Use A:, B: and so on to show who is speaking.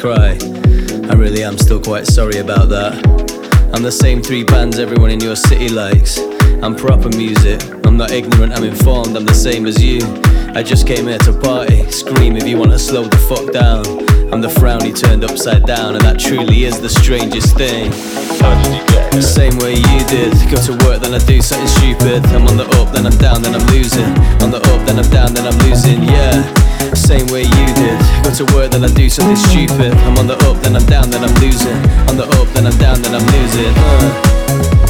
A: cry. I really am still quite sorry about that. I'm the same three bands everyone in your city likes. I'm proper music, I'm not ignorant, I'm informed, I'm the same as you. I just came here to party, scream if you wanna slow the fuck down. I'm the frowny turned upside down, and that truly is the strangest thing. Same way you did, go to work then I do something stupid. I'm on the up, then I'm down, then I'm losing. On the up, then I'm down, then I'm losing, yeah. Same way you did, go to work then I do something stupid. I'm on the up, then I'm down, then I'm losing. On the up, then I'm down, then I'm losing.